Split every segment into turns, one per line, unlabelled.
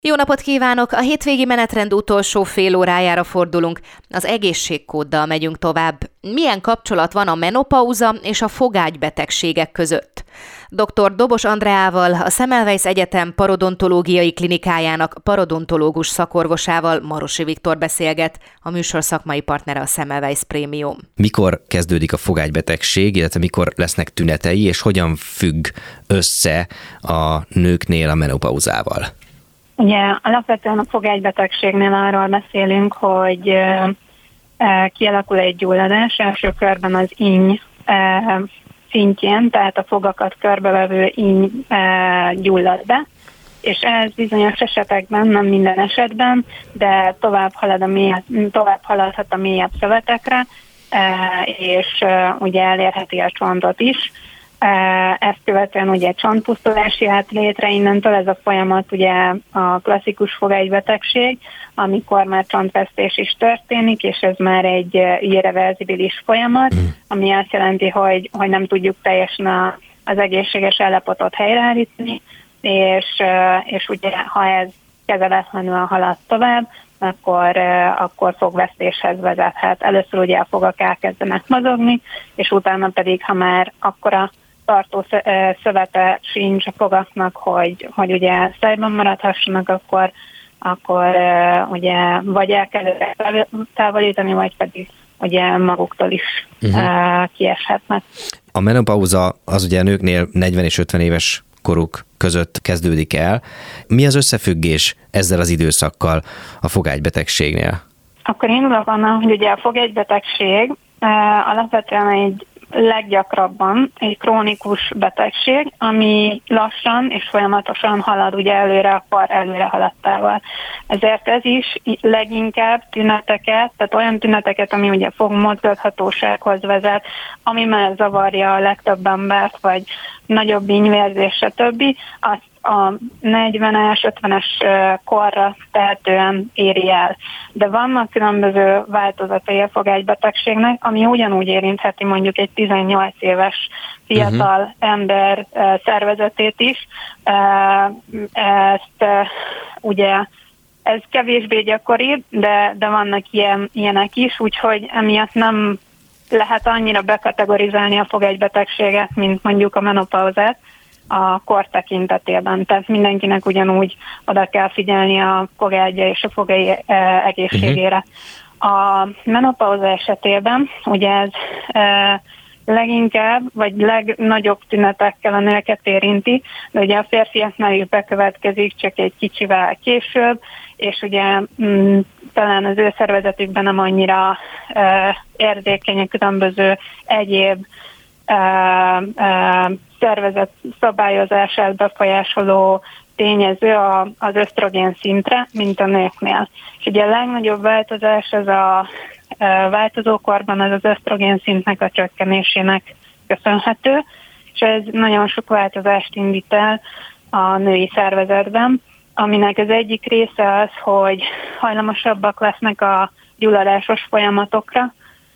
Jó napot kívánok! A hétvégi menetrend utolsó fél órájára fordulunk. Az egészségkóddal megyünk tovább. Milyen kapcsolat van a menopauza és a fogágybetegségek között? Dr. Dobos Andreával, a Semmelweis Egyetem parodontológiai klinikájának parodontológus szakorvosával, Marosi Viktor beszélget, a műsor szakmai partnere a Semmelweis Premium.
Mikor kezdődik a fogágybetegség, illetve mikor lesznek tünetei, és hogyan függ össze a nőknél a menopauzával?
Ugye alapvetően a fogágybetegségnél arról beszélünk, hogy kialakul egy gyulladás, első körben az íny szintjén, tehát a fogakat körbevevő íny gyullad be, és ez bizonyos esetekben, nem minden esetben, de tovább haladhat a mélyebb szövetekre, és ugye elérheti a csontot is. Ezt követően ugye csontpusztulás jöhet létre, innentől ez a folyamat ugye a klasszikus fogágybetegség, amikor már csontvesztés is történik, és ez már egy irreverzibilis folyamat, ami azt jelenti, hogy nem tudjuk teljesen az egészséges állapotot helyreállítani, és ugye ha ez kezeletlenül halad tovább, akkor fogvesztéshez vezethet. Először ugye a fogak elkezdenek mozogni, és utána pedig, ha már akkora tartó szövete sincs a fogaknak, hogy ugye szájban maradhassanak, akkor ugye vagy el kell távolítani, vagy pedig ugye maguktól is kieshetnek.
A menopauza az ugye a nőknél 40 és 50 éves koruk között kezdődik el. Mi az összefüggés ezzel az időszakkal a fogágybetegségnél?
Akkor indulok onnan, hogy ugye a fogágybetegség alapvetően egy leggyakrabban egy krónikus betegség, ami lassan és folyamatosan halad ugye előre a kor előre haladtával. Ezért ez is leginkább tüneteket, tehát olyan tüneteket, ami ugye fogmozgathatósághoz vezet, ami már zavarja a legtöbb embert, vagy nagyobb ínyvérzés, stb. Azt a 40-es, 50-es korra tehetően éri el. De vannak különböző változatai a fogágybetegségnek, ami ugyanúgy érintheti mondjuk egy 18 éves fiatal ember szervezetét is. Ugye ez kevésbé gyakori, de vannak ilyenek is, úgyhogy emiatt nem lehet annyira bekategorizálni a fogágybetegséget, mint mondjuk a menopauzát a kor tekintetében. Tehát mindenkinek ugyanúgy oda kell figyelni a fogágya és a fogai egészségére. A menopauza esetében ugye ez leginkább, vagy legnagyobb tünetekkel a nőket érinti, de ugye a férfiaknál is bekövetkezik, csak egy kicsivel később, és ugye talán az ő szervezetükben nem annyira érzékeny különböző egyéb szervezet szabályozását befolyásoló tényező az ösztrogén szintre, mint a nőknél. És ugye a legnagyobb változás ez a változókorban az ösztrogén szintnek a csökkenésének köszönhető, és ez nagyon sok változást indít el a női szervezetben, aminek az egyik része az, hogy hajlamosabbak lesznek a gyulladásos folyamatokra,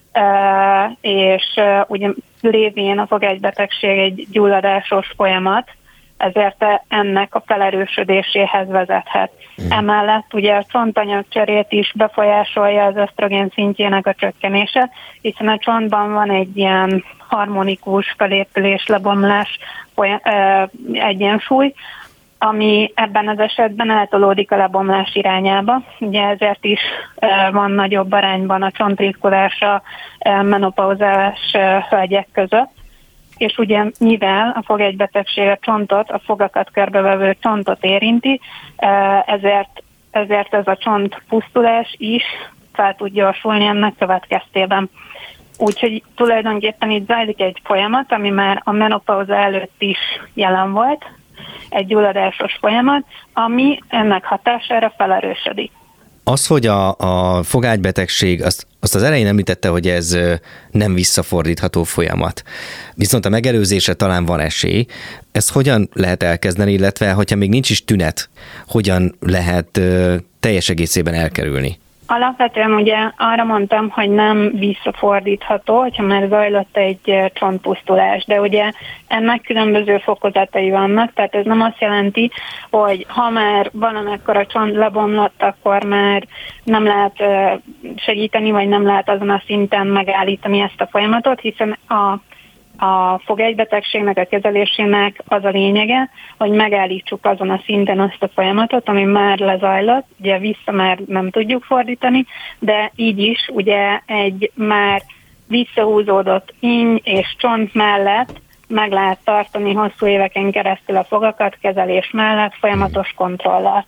és ugye lévén a fogágybetegség egy gyulladásos folyamat, ezért ennek a felerősödéséhez vezethet. Emellett ugye a csontanyagcserét is befolyásolja az ösztrogén szintjének a csökkenése, hiszen a csontban van egy ilyen harmonikus felépülés, lebomlás, egyensúly, ami ebben az esetben eltolódik a lebomlás irányába. Ugye ezért is van nagyobb arányban a csontritkulás a menopauzás hölgyek között. És ugye mivel a fogágybetegség a csontot, a fogakat körbevevő csontot érinti, ezért ez a csontpusztulás is fel tud gyorsulni ennek következtében. Úgyhogy tulajdonképpen itt zajlik egy folyamat, ami már a menopauza előtt is jelen volt, egy gyulladásos folyamat, ami ennek hatására felerősödik.
Az, hogy a fogágybetegség, azt az elején említette, hogy ez nem visszafordítható folyamat. Viszont a megelőzésre talán van esély. Ezt hogyan lehet elkezdeni, illetve hogyha még nincs is tünet, hogyan lehet teljes egészében elkerülni?
Alapvetően ugye arra mondtam, hogy nem visszafordítható, hogyha már zajlott egy csontpusztulás, de ugye ennek különböző fokozatai vannak, tehát ez nem azt jelenti, hogy ha már valamekkor a csont lebomlott, akkor már nem lehet segíteni, vagy nem lehet azon a szinten megállítani ezt a folyamatot, hiszen a fogegybetegségnek a kezelésének az a lényege, hogy megállítsuk azon a szinten azt a folyamatot, ami már lezajlott, ugye vissza már nem tudjuk fordítani, de így is ugye egy már visszahúzódott inny és csont mellett meg lehet tartani hosszú éveken keresztül a fogakat kezelés mellett folyamatos kontrollal.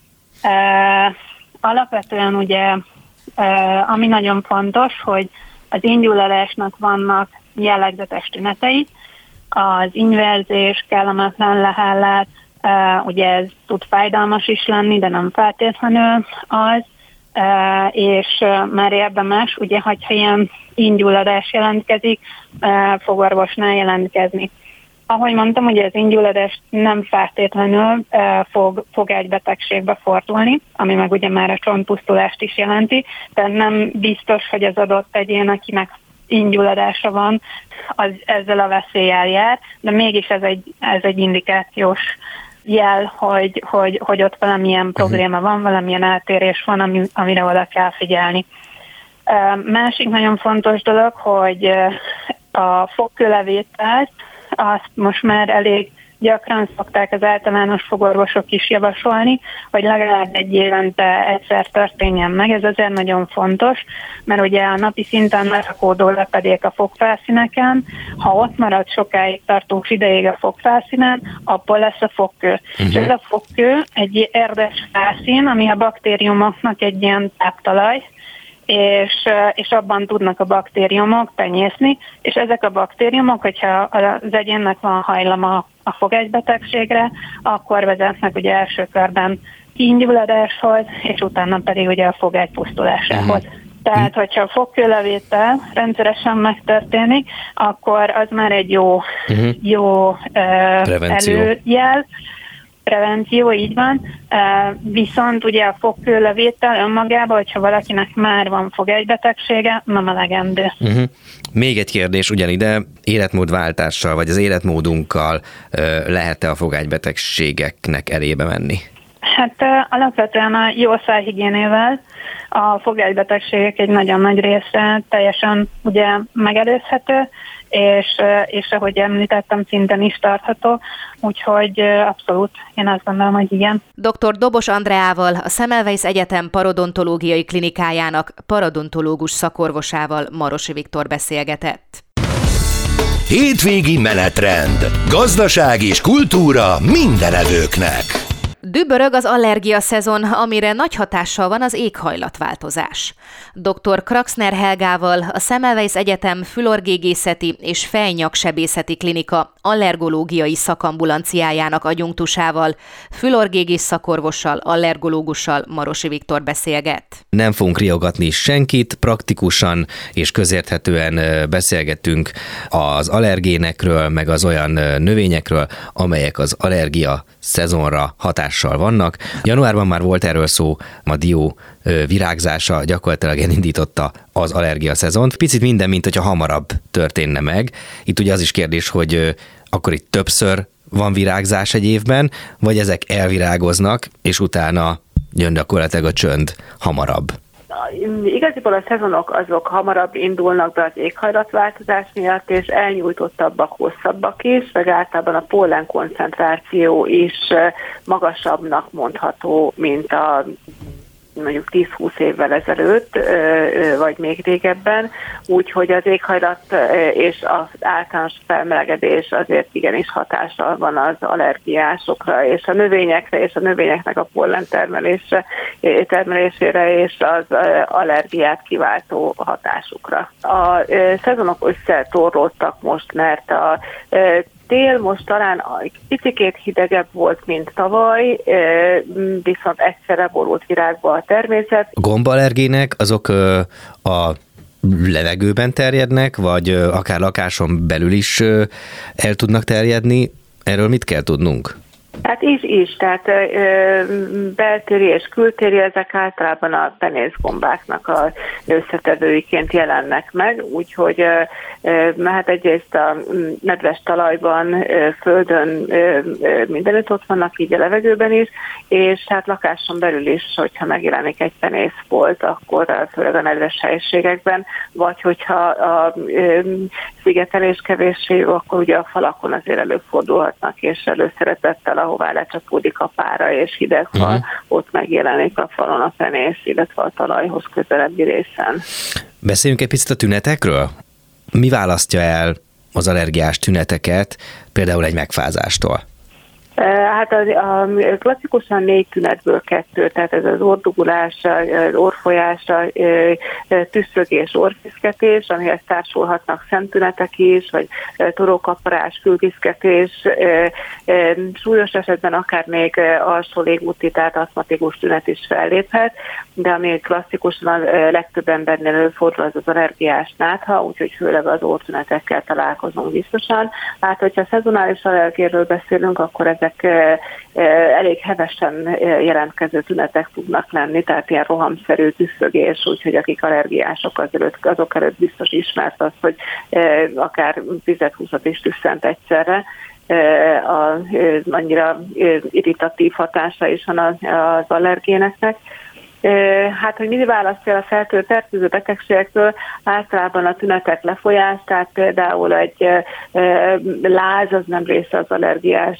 Alapvetően ugye, ami nagyon fontos, hogy az innygyulladásnak vannak jellegzetes tünetei, az innyverzés, kellemetlen lehellet, ugye ez tud fájdalmas is lenni, de nem feltétlenül az, és már érdemes, ugye, hogyha ilyen innygyulladás jelentkezik, fogorvosnál jelentkezni. Ahogy mondtam, ugye az innygyulladás nem feltétlenül fog fogágybetegségbe fordulni, ami meg ugye már a csontpusztulást is jelenti, tehát nem biztos, hogy az adott egyén, akinek innygyulladása van, az ezzel a veszéllyel jár, de mégis ez egy indikációs jel, hogy ott valamilyen probléma van, valamilyen eltérés van, amire oda kell figyelni. Másik nagyon fontos dolog, hogy a fogkőlevételt azt most már elég gyakran szokták az általános fogorvosok is javasolni, hogy legalább egy évente egyszer történjen meg. Ez azért nagyon fontos, mert ugye a napi szinten lerakódó lepedék a fogfelszíneken, ha ott marad sokáig tartós ideig a fogfelszínen, abból lesz a fogkő. És ez a fogkő egy érdes felszín, ami a baktériumoknak egy ilyen táptalaj, és abban tudnak a baktériumok tenyészni, és ezek a baktériumok, hogyha az egyénnek van hajlama a fogegybetegségre, akkor vezetnek ugye első körben innygyulladáshoz, és utána pedig ugye a fogágy pusztulásához. Tehát, hogyha a fogkőlevétel rendszeresen megtörténik, akkor az már egy jó előjel, prevenció, így van, viszont ugye a fogkőlevétel önmagában, hogyha valakinek már van fogegybetegsége, nem elegendő.
Még egy kérdés ugyanide, életmódváltással, vagy az életmódunkkal lehet-e a fogágybetegségeknek elébe menni?
Hát alapvetően a jó szájhigiénével a fogágybetegségek egy nagyon nagy része teljesen ugye megelőzhető, és ahogy említettem, szinten is tartható, úgyhogy abszolút én azt gondolom, hogy igen.
Dr. Dobos Andreával, a Semmelweis Egyetem parodontológiai klinikájának parodontológus szakorvosával Marosi Viktor beszélgetett.
Hétvégi menetrend. Gazdaság és kultúra minden evőknek.
Dübörög az allergia szezon, amire nagy hatással van az éghajlatváltozás. Dr. Kraxner Helgával, a Semmelweis Egyetem fülorgégészeti és fejnyaksebészeti klinika allergológiai szakambulanciájának adjunktusával, fülorgégész szakorvossal, allergológussal Marosi Viktor beszélget.
Nem fogunk riogatni senkit, praktikusan és közérthetően beszélgetünk az allergénekről, meg az olyan növényekről, amelyek az allergia szezonra hatással vannak. Januárban már volt erről szó, a dió virágzása gyakorlatilag elindította az allergia szezont. Picit minden, mint hogyha hamarabb történne meg. Itt ugye az is kérdés, hogy akkor itt többször van virágzás egy évben, vagy ezek elvirágoznak, és utána jön gyakorlatilag a csönd hamarabb.
Igaziból a szezonok azok hamarabb indulnak be az éghajlatváltozás miatt, és elnyújtottabbak, hosszabbak is, meg általában a pollen koncentráció is magasabbnak mondható, mint a mondjuk 10-20 évvel ezelőtt, vagy még régebben, úgyhogy az éghajlat és az általános felmelegedés azért igenis hatással van az allergiásokra és a növényekre, és a növényeknek a pollen termelésére és az allergiát kiváltó hatásukra. A szezonok összetorlódtak most, mert a tél most talán egy picikét hidegebb volt, mint tavaly, viszont egyszerre borult virágba a természet.
A gomballergének azok a levegőben terjednek, vagy akár lakáson belül is el tudnak terjedni. Erről mit kell tudnunk?
Hát is, tehát beltéri és kültéri, ezek általában a penészgombáknak a összetevőiként jelennek meg, úgyhogy hát egyrészt a nedves talajban, földön mindenütt ott vannak, így a levegőben is, és hát lakáson belül is, hogyha megjelenik egy penészfolt, akkor főleg a nedves helyiségekben, vagy hogyha a szigetelés kevéssé jó, akkor ugye a falakon azért előfordulhatnak, és előszeretettel, ahová lecsapódik a pára és hideg fal, ott megjelenik a falon a penész, illetve a talajhoz közelebbi részen.
Beszéljünk egy picit a tünetekről. Mi választja el az allergiás tüneteket, például egy megfázástól?
Hát a klasszikusan 4 tünetből 2, tehát ez az ordugulás, az orrfolyás, tüsszögés, orrviszketés, amihez társulhatnak szemtünetek is, vagy torókaparás, fülviszketés, súlyos esetben akár még alsó légúti, tehát aszmatikus tünet is felléphet, de ami klasszikusan a legtöbb embernél előfordul, az az allergiás nátha, úgyhogy főleg az orrtünetekkel találkozunk biztosan. Hát, hogyha szezonális allergiáról beszélünk, akkor ezek elég hevesen jelentkező tünetek tudnak lenni, tehát ilyen rohamszerű tüsszögés, úgyhogy akik allergiások azok előtt biztos ismert az, hogy akár 10-20 is tüsszent egyszerre. Annyira irritatív hatása is van az allergéneknek. Hát, hogy mi választja a fertőző betegségektől, általában a tünetek lefolyás, tehát például egy láz az nem része az allergiás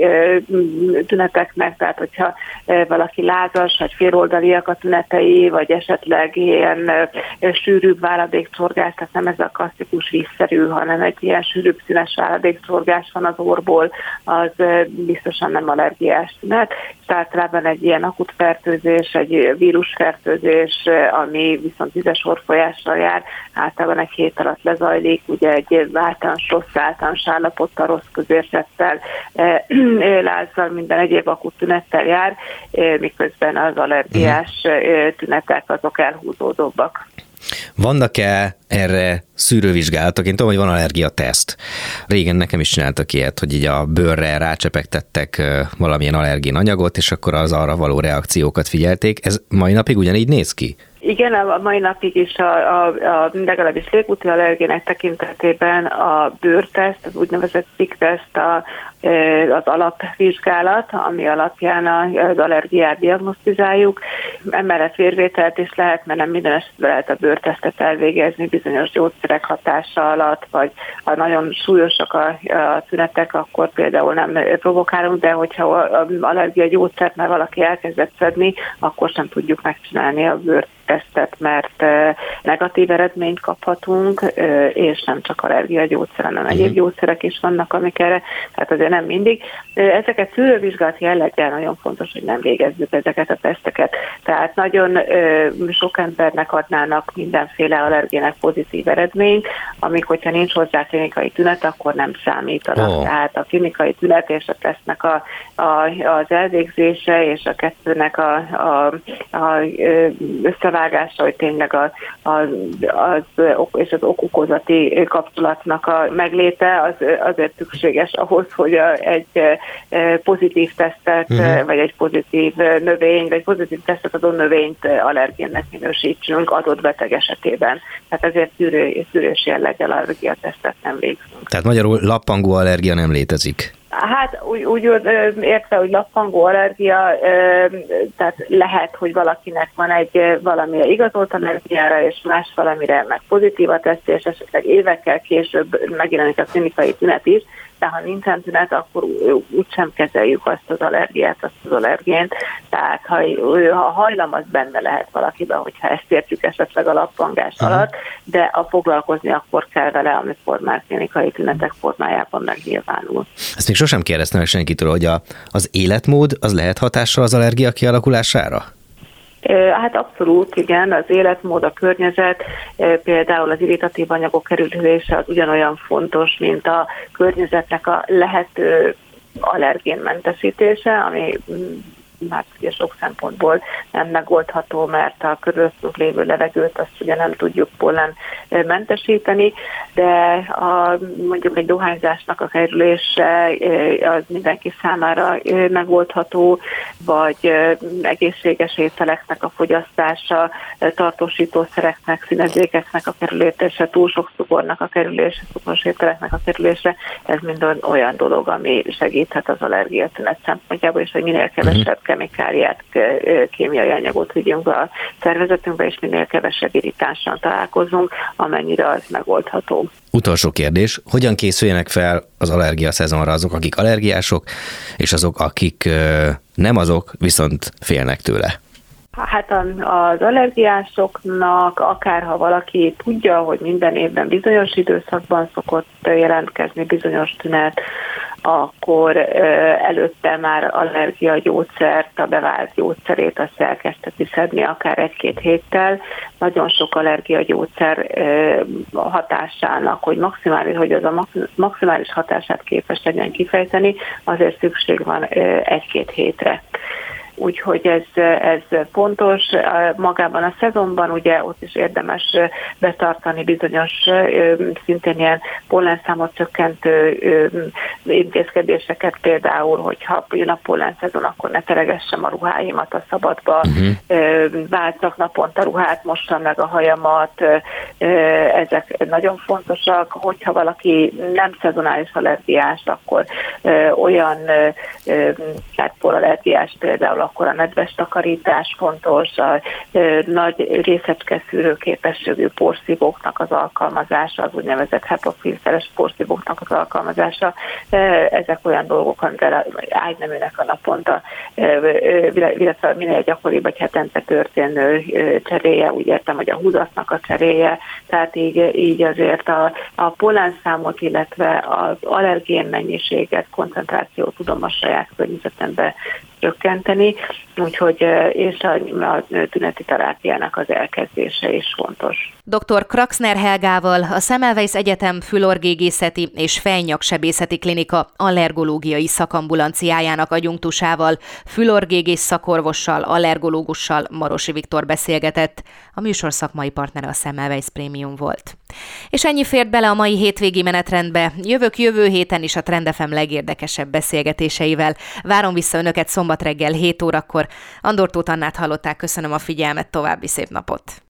tüneteknek, tehát hogyha valaki lázas, vagy féloldaliak a tünetei, vagy esetleg ilyen sűrűbb váladékcsorgás, tehát nem ez a klasszikus vízszerű, hanem egy ilyen sűrűbb színes váladékcsorgás van az orrból, az biztosan nem allergiás tünet. Általában egy ilyen akut fertőzés, egy vírusfertőzés, ami viszont vizes orrfolyással jár, általában egy hét alatt lezajlik, ugye egy általános állapottal, rossz közérzettel, lázzal, minden egyéb akut tünettel jár, miközben az allergiás tünetek azok elhúzódóbbak.
Vannak-e erre szűrővizsgálatok? Én tudom, hogy van allergiateszt. Régen nekem is csináltak ilyet, hogy így a bőrre rácsepegtettek valamilyen allergén anyagot, és akkor az arra való reakciókat figyelték. Ez mai napig ugyanígy néz ki?
Igen, a mai napig is legalábbis légúti allergének tekintetében a bőrteszt, az úgynevezett PIC-teszt az alapvizsgálat, ami alapján az allergiát diagnosztizáljuk. Emellett vérvételt is lehet, mert nem minden esetben lehet a bőrtesztet elvégezni bizonyos gyógyszerek hatása alatt, vagy ha nagyon súlyosak a tünetek, akkor például nem provokálunk, de hogyha allergia gyógyszert már valaki elkezdett szedni, akkor sem tudjuk megcsinálni a bőrtesztet, mert negatív eredményt kaphatunk, és nem csak allergiagyógyszer, hanem egyéb gyógyszerek is vannak, amik erre, tehát azért nem mindig. Ezeket szűrővizsgálati jelleggel nagyon fontos, hogy nem végezzük ezeket a teszteket. Tehát nagyon sok embernek adnának mindenféle allergének pozitív eredményt, amik, hogyha nincs hozzá klinikai tünet, akkor nem számítanak. Tehát a klinikai tünet és a tesztnek az elvégzése és a kettőnek az összevágása, hogy tényleg és az ok-okozati kapcsolatnak a megléte az azért szükséges ahhoz, hogy egy pozitív tesztet, vagy egy pozitív növény, vagy pozitív tesztet adó növényt allergénnek minősítsünk adott beteg esetében. Tehát ezért szűrős jelleggel allergiatesztet nem végzünk.
Tehát magyarul lappangó allergia nem létezik.
Hát úgy értve, hogy lappangó allergia, tehát lehet, hogy valakinek van egy valamire igazolt allergiára, és más valamire meg pozitív a teszt, és esetleg évekkel később megjelenik a klinikai tünet is, de ha nincsen tünet, akkor úgysem kezeljük azt az allergiát, azt az allergént. Tehát ha hajlam, az benne lehet valakiben, hogyha ezt értjük esetleg a lappangás alatt, de foglalkozni akkor kell vele, amikor már klinikai tünetek formájában megnyilvánul.
Ezt még sosem kérdeztem meg senkitől, hogy az életmód az lehet hatással az allergia kialakulására?
Hát abszolút, igen, az életmód, a környezet, például az irritatív anyagok kerülése az ugyanolyan fontos, mint a környezetnek a lehető allergénmentesítése, ami már ugye sok szempontból nem megoldható, mert a körülöttünk lévő levegőt azt ugye nem tudjuk pollenmentesíteni, de mondjuk egy dohányzásnak a kerülése az mindenki számára megoldható, vagy egészséges ételeknek a fogyasztása, tartósítószereknek, színezékeknek a kerülése, túl sok cukornak a kerülése, cukoros ételeknek a kerülése, ez mind olyan dolog, ami segíthet az allergiatünet szempontjából, és hogy minél kevesebb kemikáliát, kémiai anyagot vigyünk a szervezetünkbe, és minél kevesebb irritánssal találkozunk, amennyire az megoldható.
Utolsó kérdés, hogyan készüljenek fel az allergia szezonra azok, akik allergiások, és azok, akik nem azok, viszont félnek tőle?
Hát az allergiásoknak, akárha valaki tudja, hogy minden évben bizonyos időszakban szokott jelentkezni bizonyos tünet, akkor előtte már allergiagyógyszert, a bevált gyógyszerét azt elkezdheti szedni akár 1-2 héttel. Nagyon sok allergiagyógyszer hatásának, hogy az a maximális hatását képes legyen kifejteni, azért szükség van 1-2 hétre. Úgyhogy ez fontos. Magában a szezonban ugye ott is érdemes betartani bizonyos szintén ilyen pollenszámot csökkentő intézkedéseket, például, hogyha jön a pollenszezon, akkor ne teregessem a ruháimat a szabadba, váltsak naponta ruhát, mossam meg a hajamat, ezek nagyon fontosak. Hogyha valaki nem szezonális allergiás, akkor olyan porallergiás például, akkor a nedves takarítás fontos, a nagy részecske szűrőképességű porszívóknak az alkalmazása, az úgynevezett HEPA-filteres porszívóknak az alkalmazása. Ezek olyan dolgok, amivel ágyneműnek a naponta, illetve minél gyakoribb, vagy hetente történő cseréje, úgy értem, hogy a húzatnak a cseréje, tehát így azért a pollenszámot, illetve az allergén mennyiséget, koncentrációt tudom a saját környezetembe csökkenteni, úgyhogy és a tüneti terápiának az elkezdése is fontos.
Dr. Kraxner Helgával, a Semmelweis Egyetem fülorgégészeti és fejnyaksebészeti klinika allergológiai szakambulanciájának adjunktusával, fülorgégész szakorvossal, allergológussal Marosi Viktor beszélgetett. A műsor szakmai partnere a Semmelweis Premium volt. És ennyi fért bele a mai hétvégi menetrendbe. Jövök jövő héten is a Trend FM legérdekesebb beszélgetéseivel. Várom vissza önöket szombat reggel 7 órakor. Andor Tóth Annát hallották, köszönöm a figyelmet, további szép napot!